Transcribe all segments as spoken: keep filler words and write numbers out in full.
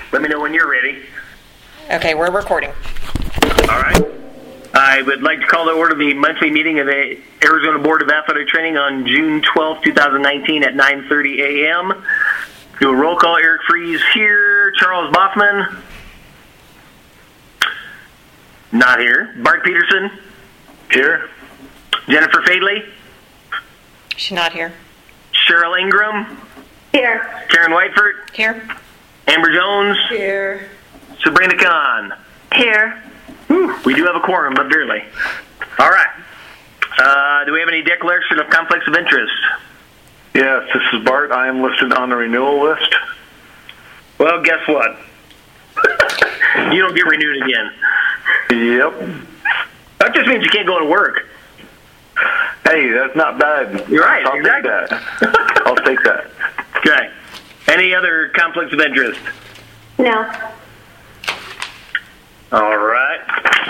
Let me know when you're ready. Okay, we're recording. All right. I would like to call to order the monthly meeting of the Arizona Board of Athletic Training on June twelfth, twenty nineteen at nine thirty a.m. Do a roll call. Eric Fries here. Charles Boffman. Not here. Bart Peterson. Here. Jennifer Fadley. She's not here. Cheryl Ingram. Here. Karen Whiteford. Here. Amber Jones. Here. Sabrina Khan. Here. Whew, we do have a quorum, but barely. All right. Uh, do we have any declaration of conflicts of interest? Yes, this is Bart. I am listed on the renewal list. Well, guess what? You don't get renewed again. Yep. That just means you can't go to work. Hey, that's not bad. You're right, I'll exactly. take that. I'll take that. Okay. Any other conflicts of interest? No. All right.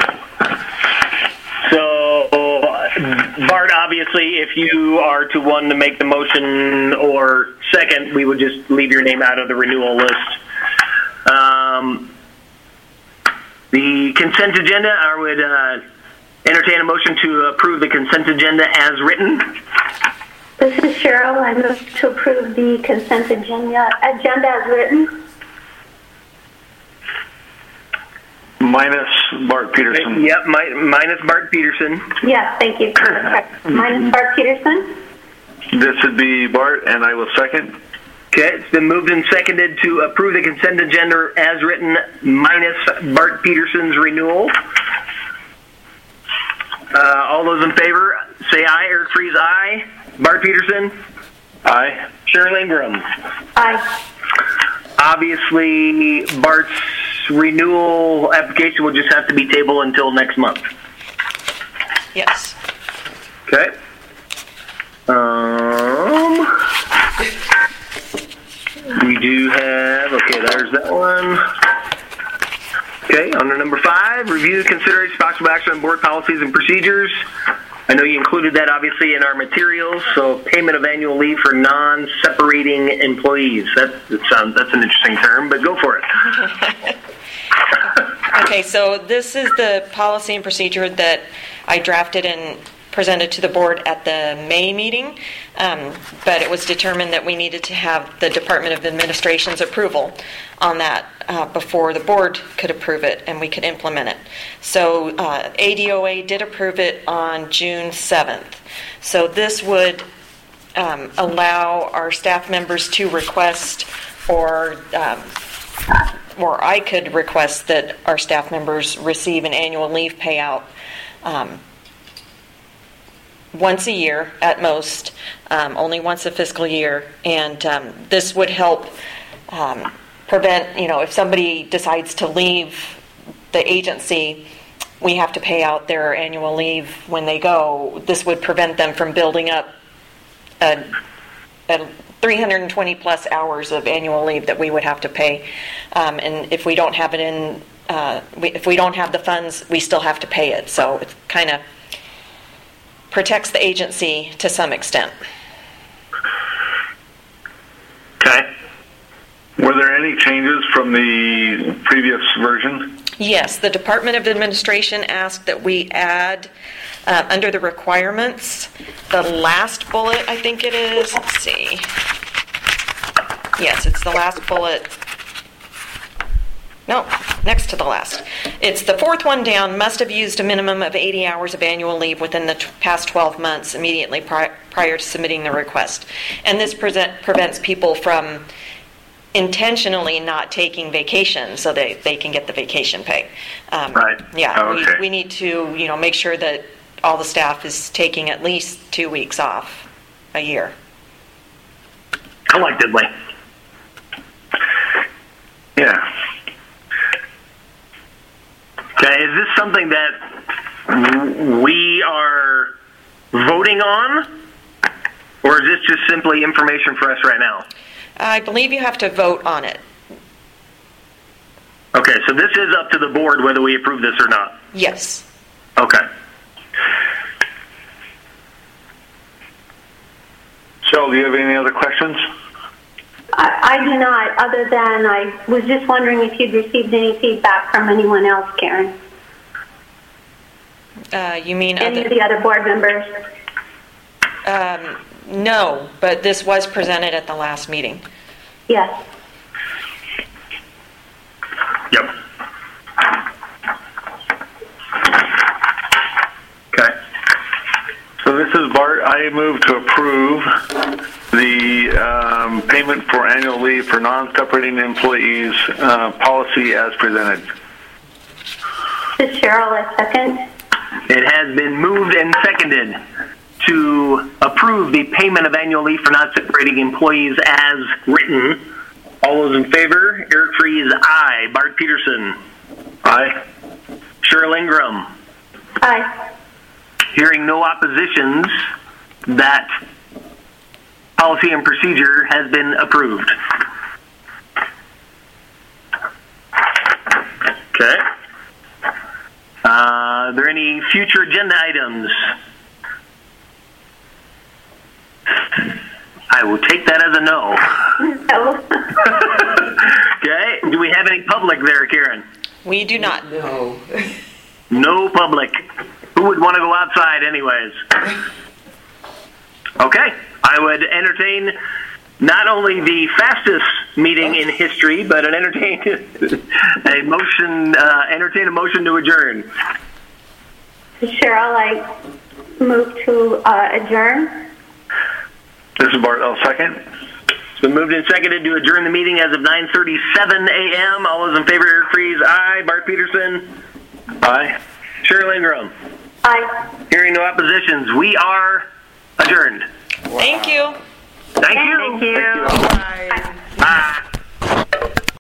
So, Bart, obviously, if you are to one to make the motion or second, we would just leave your name out of the renewal list. Um, the consent agenda, I would uh, entertain a motion to approve the consent agenda as written. This is Cheryl. I move to approve the consent agenda, agenda as written. Minus Bart Peterson. Yep, mi- minus Bart Peterson. Yes, thank you. Minus Bart Peterson. This would be Bart, and I will second. Okay, it's been moved and seconded to approve the consent agenda as written, minus Bart Peterson's renewal. Uh, all those in favor, say aye. Eric Fries, aye. Bart Peterson? Aye. Cheryl Ingram? Aye. Obviously, Bart's renewal application will just have to be tabled until next month. Yes. Okay. Um, we do have, okay, there's that one. Okay, under number five, review, consider possible action on board policies and procedures. I know you included that, obviously, in our materials. So, payment of annual leave for non-separating employees. That, that sounds, that's an interesting term, but go for it. Okay, so this is the policy and procedure that I drafted and presented to the board at the May meeting, um, but it was determined that we needed to have the Department of Administration's approval on that uh, before the board could approve it and we could implement it. So uh, A D O A did approve it on June seventh. So this would um, allow our staff members to request, or um, or I could request that our staff members receive an annual leave payout um, once a year at most, um, only once a fiscal year, and um, this would help um, prevent, you know, if somebody decides to leave the agency, we have to pay out their annual leave when they go. This would prevent them from building up a, a three hundred twenty plus hours of annual leave that we would have to pay, um, and if we don't have it in, uh, we, if we don't have the funds, we still have to pay it. So it kind of protects the agency to some extent. Okay. Were there any changes from the previous version? Yes, the Department of Administration asked that we add, uh, under the requirements, the last bullet, I think it is. Let's see. Yes, it's the last bullet. No, next to the last. It's the fourth one down, must have used a minimum of eighty hours of annual leave within the t- past twelve months immediately pri- prior to submitting the request. And this present, prevents people from intentionally not taking vacation so they, they can get the vacation pay. Um, Right. Yeah, Oh, okay. we, we need to, you know, make sure that all the staff is taking at least two weeks off a year. Collectively. Yeah. Okay, is this something that we are voting on? Or is this just simply information for us right now? I believe you have to vote on it. Okay, so this is up to the board whether we approve this or not. Yes. Okay. So, do you have any other questions? I, I do not, other than I was just wondering if you'd received any feedback from anyone else, Karen. Uh, you mean Any other? of the other board members? Um, no, but this was presented at the last meeting. Yes. Yep. Okay. So this is Bart. I move to approve the um, payment for annual leave for non-separating employees uh, policy as presented. This is Cheryl, a second. It has been moved and seconded to approve the payment of annual leave for non-separating employees as written. All those in favor? Eric Freeze, aye. Bart Peterson. Aye. Cheryl Ingram. Aye. Hearing no oppositions, that policy and procedure has been approved. Okay. Uh, are there any future agenda items? I will take that as a no. No. Okay. Do we have any public there, Karen? We do not. No. No public. Who would want to go outside anyways? Okay. I would entertain not only the fastest meeting in history, but an entertain a motion, uh, entertain a motion to adjourn. Cheryl, I move to uh, adjourn. This is Bart. I'll second. It's been moved and seconded to adjourn the meeting as of nine thirty-seven a.m. All those in favor, Eric Freeze, aye. Bart Peterson. Aye. Cheryl Ingram. Aye. Hearing no oppositions, we are adjourned. Thank you. Thank you. Thank you. Bye. Bye.